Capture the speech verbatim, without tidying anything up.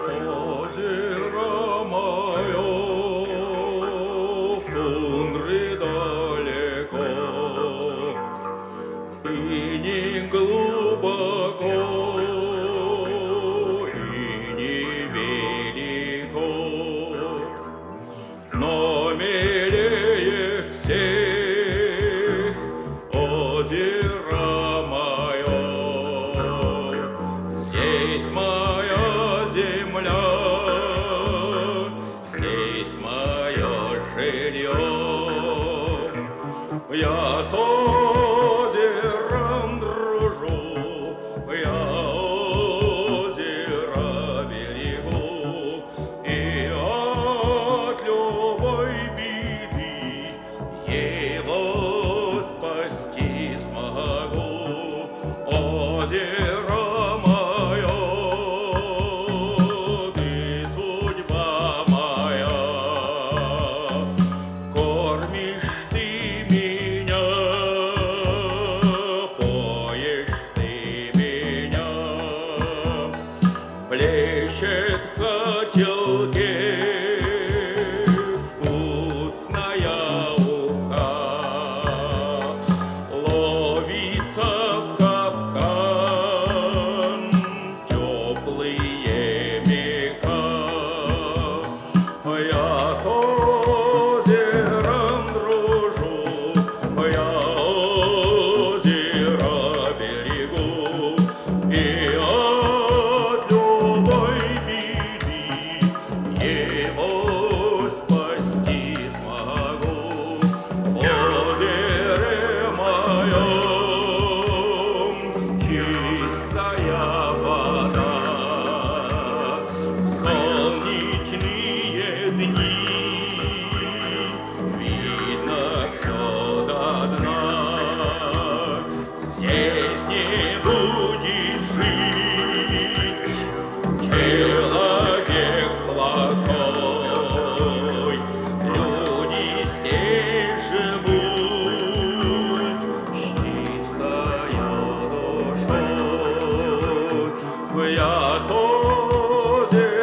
Озеро мое в тундре далеко, и не глубоко, и не велико, но милее всех озеро мое. Здесь моя земля, здесь мое жилье. Я с озером дружу, я озеро берегу, и от любой беды его спасти смогу. Озеро мое, ты судьба моя, кормишь ты меня, поешь ты меня, плещет в котелке вкусная уха, ловится в капкан теплые меха. Я с озером дружу, я озеро берегу, и от любой беды его спасти смогу. Озеро моем чистая вода, в солнечные дни видно все до дна. Здесь не будешь жить, человек плохой, люди здесь живут с чистою душой. Я с озером